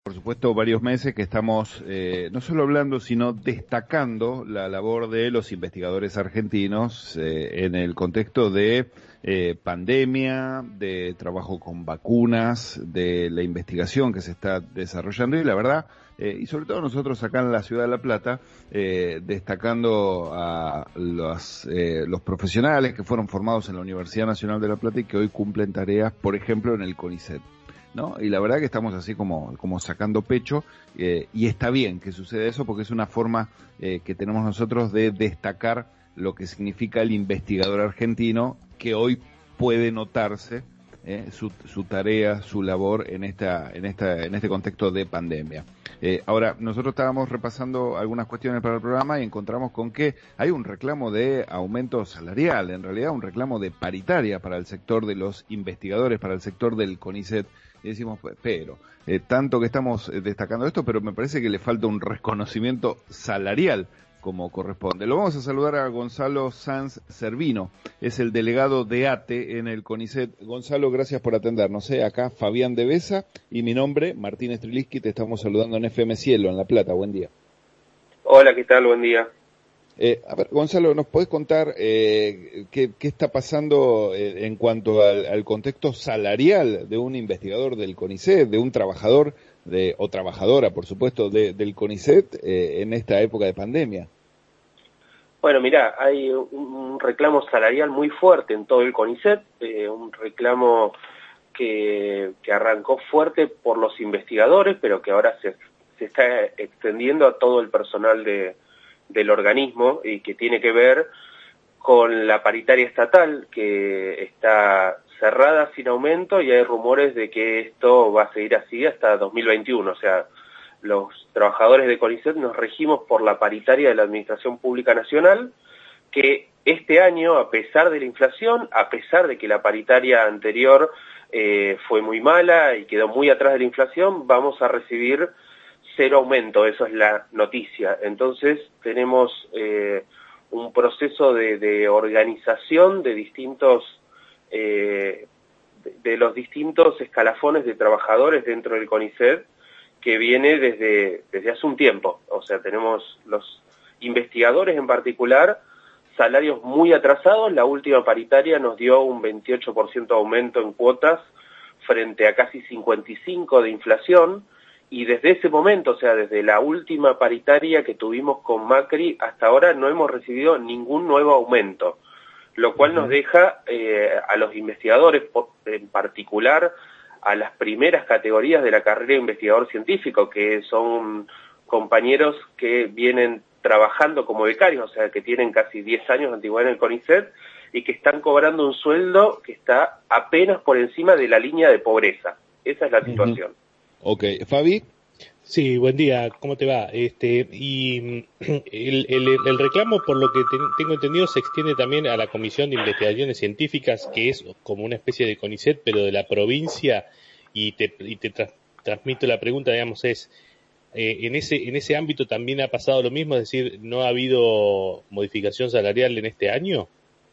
Por supuesto, varios meses que estamos no solo hablando, sino destacando la labor de los investigadores argentinos en el contexto de pandemia, de trabajo con vacunas, de la investigación que se está desarrollando y la verdad, y sobre todo nosotros acá en la ciudad de La Plata, destacando a los profesionales que fueron formados en la Universidad Nacional de La Plata y que hoy cumplen tareas, por ejemplo, en el CONICET, ¿no? Y la verdad que estamos así como sacando pecho, y está bien que suceda eso porque es una forma que tenemos nosotros de destacar lo que significa el investigador argentino, que hoy puede notarse su tarea, su labor en este contexto de pandemia. Ahora, nosotros estábamos repasando algunas cuestiones para el programa y encontramos con que hay un reclamo de aumento salarial, en realidad un reclamo de paritaria para el sector de los investigadores, para el sector del CONICET. Y decimos, pero, tanto que estamos destacando esto, pero me parece que le falta un reconocimiento salarial como corresponde. Lo vamos a saludar a Gonzalo Sanz Servino, es el delegado de ATE en el CONICET. Gonzalo, gracias por atendernos. Acá Fabián de Besa y mi nombre, Martín Streliski, te estamos saludando en FM Cielo, en La Plata. Buen día. Hola, ¿qué tal? Buen día. A ver, Gonzalo, ¿nos podés contar qué está pasando en cuanto al contexto salarial de un investigador del CONICET, de un trabajador o trabajadora, por supuesto, del CONICET en esta época de pandemia? Bueno, mirá, hay un reclamo salarial muy fuerte en todo el CONICET, un reclamo que arrancó fuerte por los investigadores, pero que ahora se está extendiendo a todo el personal del organismo y que tiene que ver con la paritaria estatal que está cerrada sin aumento y hay rumores de que esto va a seguir así hasta 2021. O sea, los trabajadores de CONICET nos regimos por la paritaria de la Administración Pública Nacional, que este año, a pesar de la inflación, a pesar de que la paritaria anterior fue muy mala y quedó muy atrás de la inflación, vamos a recibir 0 aumento, eso es la noticia. Entonces tenemos un proceso de organización de los distintos escalafones de trabajadores dentro del CONICET que viene desde hace un tiempo. O sea, tenemos los investigadores en particular, salarios muy atrasados. La última paritaria nos dio un 28% de aumento en cuotas frente a casi 55% de inflación. Y desde ese momento, o sea, desde la última paritaria que tuvimos con Macri, hasta ahora no hemos recibido ningún nuevo aumento, lo cual nos deja a los investigadores, en particular a las primeras categorías de la carrera de investigador científico, que son compañeros que vienen trabajando como becarios, o sea, que tienen casi 10 años de antigüedad en el CONICET y que están cobrando un sueldo que está apenas por encima de la línea de pobreza. Esa es la situación. Ok, Fabi. Sí, buen día, ¿cómo te va? Y el reclamo, por lo que tengo entendido, se extiende también a la Comisión de Investigaciones Científicas, que es como una especie de CONICET, pero de la provincia, y te transmito la pregunta, digamos, en ese ámbito también ha pasado lo mismo, es decir, ¿no ha habido modificación salarial en este año?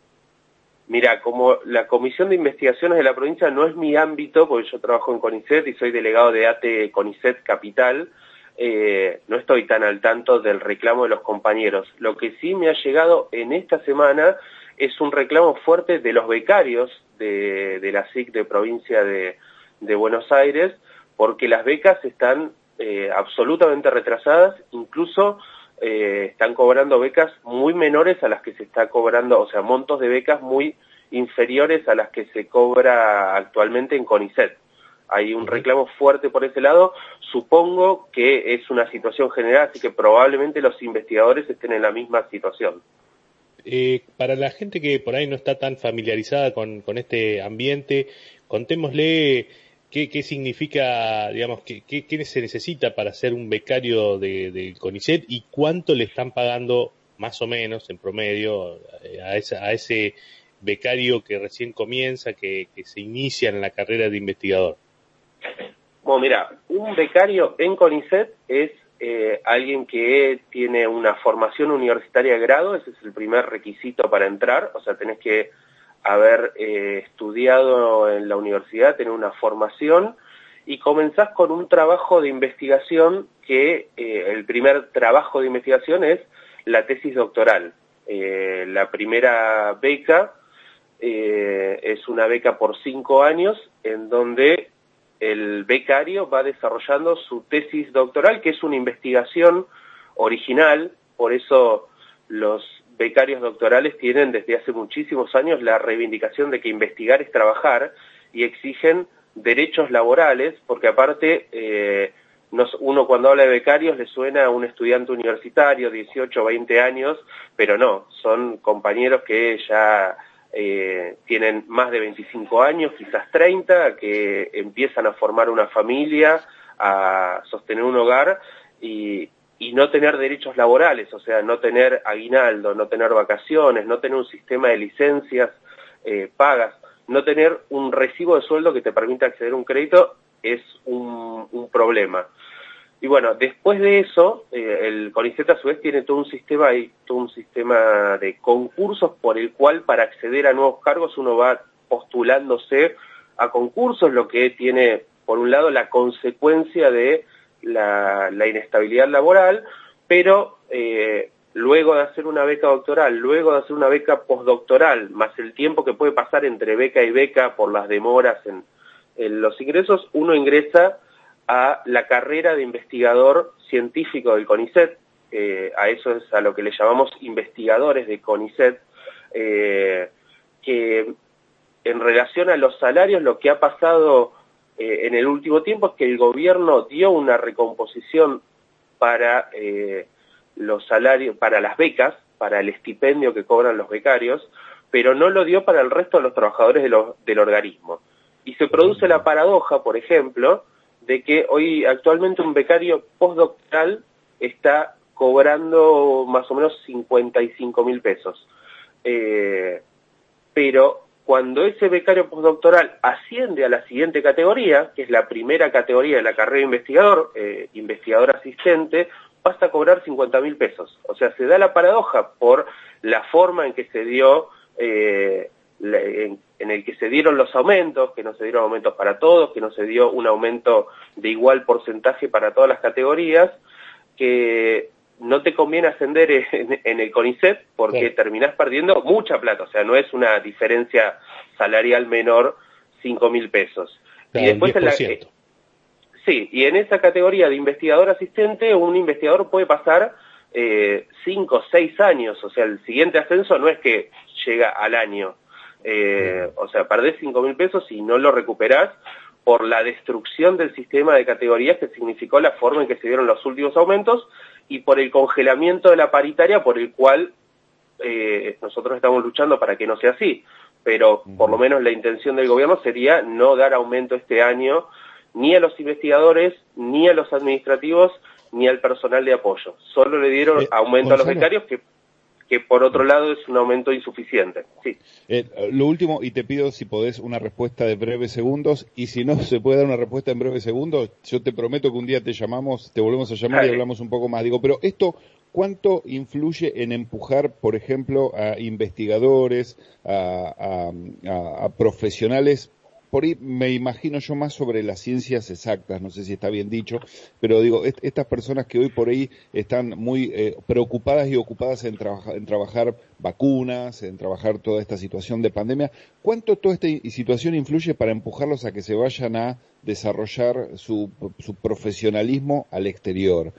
Mira, como la Comisión de Investigaciones de la provincia no es mi ámbito, porque yo trabajo en CONICET y soy delegado de ATE CONICET Capital, no estoy tan al tanto del reclamo de los compañeros. Lo que sí me ha llegado en esta semana es un reclamo fuerte de los becarios de la SIC de provincia de Buenos Aires, porque las becas están absolutamente retrasadas, incluso están cobrando becas muy menores a las que se está cobrando, o sea, montos de becas muy inferiores a las que se cobra actualmente en CONICET. Hay un reclamo fuerte por ese lado. Supongo que es una situación general, así que probablemente los investigadores estén en la misma situación. Para la gente que por ahí no está tan familiarizada con este ambiente, contémosle ¿qué significa, digamos, qué se necesita para ser un becario del CONICET y cuánto le están pagando más o menos en promedio a ese becario que recién comienza, que se inicia en la carrera de investigador? Bueno, mira, un becario en CONICET es alguien que tiene una formación universitaria de grado, ese es el primer requisito para entrar, o sea, tenés que haber estudiado en la universidad, tener una formación y comenzás con un trabajo de investigación que el primer trabajo de investigación es la tesis doctoral. La primera beca es una beca por 5 años en donde el becario va desarrollando su tesis doctoral, que es una investigación original. Por eso los becarios doctorales tienen desde hace muchísimos años la reivindicación de que investigar es trabajar y exigen derechos laborales, porque aparte uno cuando habla de becarios le suena a un estudiante universitario, 18 o 20 años, pero no, son compañeros que ya tienen más de 25 años, quizás 30, que empiezan a formar una familia, a sostener un hogar y no tener derechos laborales, o sea, no tener aguinaldo, no tener vacaciones, no tener un sistema de licencias pagas, no tener un recibo de sueldo que te permita acceder a un crédito es un problema. Y bueno, después de eso, el CONICET a su vez tiene todo un sistema de concursos por el cual para acceder a nuevos cargos uno va postulándose a concursos, lo que tiene, por un lado, la consecuencia de la inestabilidad laboral, pero luego de hacer una beca doctoral, luego de hacer una beca postdoctoral, más el tiempo que puede pasar entre beca y beca por las demoras en los ingresos, uno ingresa a la carrera de investigador científico del CONICET, a eso es a lo que le llamamos investigadores de CONICET, que en relación a los salarios lo que ha pasado en el último tiempo es que el gobierno dio una recomposición para los salarios, para las becas, para el estipendio que cobran los becarios, pero no lo dio para el resto de los trabajadores del organismo. Y se produce la paradoja, por ejemplo, de que hoy actualmente un becario postdoctoral está cobrando más o menos 55.000 pesos. Pero cuando ese becario postdoctoral asciende a la siguiente categoría, que es la primera categoría de la carrera de investigador, investigador asistente, pasa a cobrar 50.000 pesos. O sea, se da la paradoja por la forma en que se dio, en el que se dieron los aumentos, que no se dieron aumentos para todos, que no se dio un aumento de igual porcentaje para todas las categorías, que no te conviene ascender en el CONICET porque terminás perdiendo mucha plata, o sea, no es una diferencia salarial menor 5.000 pesos. Claro, y después sí, y en esa categoría de investigador asistente, un investigador puede pasar 5 o 6 años, o sea, el siguiente ascenso no es que llega al año, o sea, perdés 5.000 pesos y no lo recuperás por la destrucción del sistema de categorías que significó la forma en que se dieron los últimos aumentos y por el congelamiento de la paritaria por el cual nosotros estamos luchando para que no sea así, pero por lo menos la intención del gobierno sería no dar aumento este año ni a los investigadores, ni a los administrativos, ni al personal de apoyo. Solo le dieron aumento a los becarios que por otro lado es un aumento insuficiente. Sí. Lo último, y te pido si podés una respuesta de breves segundos, y si no se puede dar una respuesta en breves segundos, yo te prometo que un día te llamamos, te volvemos a llamar y hablamos un poco más. Digo, pero esto, ¿cuánto influye en empujar, por ejemplo, a investigadores, a profesionales? Por ahí me imagino yo más sobre las ciencias exactas, no sé si está bien dicho, pero digo, estas personas que hoy por ahí están muy preocupadas y ocupadas en trabajar vacunas, en trabajar toda esta situación de pandemia, ¿cuánto toda esta situación influye para empujarlos a que se vayan a desarrollar su profesionalismo al exterior?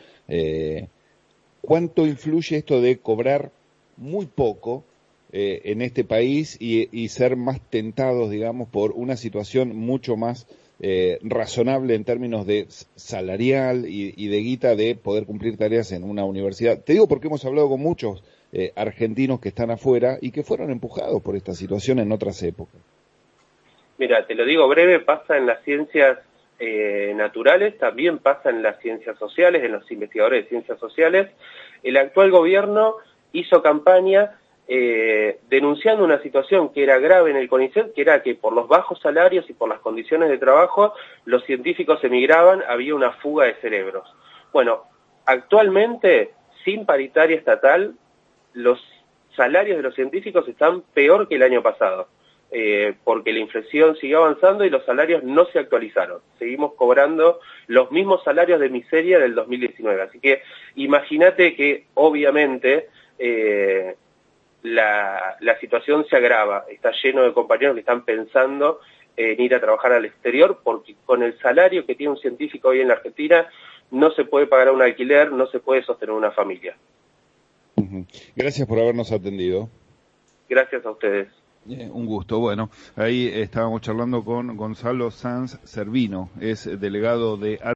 ¿Cuánto influye esto de cobrar muy poco en este país y ser más tentados, digamos, por una situación mucho más razonable en términos de salarial y de guita de poder cumplir tareas en una universidad? Te digo porque hemos hablado con muchos argentinos que están afuera y que fueron empujados por esta situación en otras épocas. Mira, te lo digo breve, pasa en las ciencias naturales, también pasa en las ciencias sociales, en los investigadores de ciencias sociales. El actual gobierno hizo campaña denunciando una situación que era grave en el CONICET, que era que por los bajos salarios y por las condiciones de trabajo, los científicos emigraban, había una fuga de cerebros. Bueno, actualmente, sin paritaria estatal, los salarios de los científicos están peor que el año pasado. porque la inflación sigue avanzando y los salarios no se actualizaron. Seguimos cobrando los mismos salarios de miseria del 2019. Así que imagínate que obviamente la situación se agrava. Está lleno de compañeros que están pensando en ir a trabajar al exterior porque con el salario que tiene un científico hoy en la Argentina no se puede pagar un alquiler, no se puede sostener una familia. Gracias por habernos atendido. Gracias a ustedes. Un gusto. Bueno, ahí estábamos charlando con Gonzalo Sanz Servino, es delegado de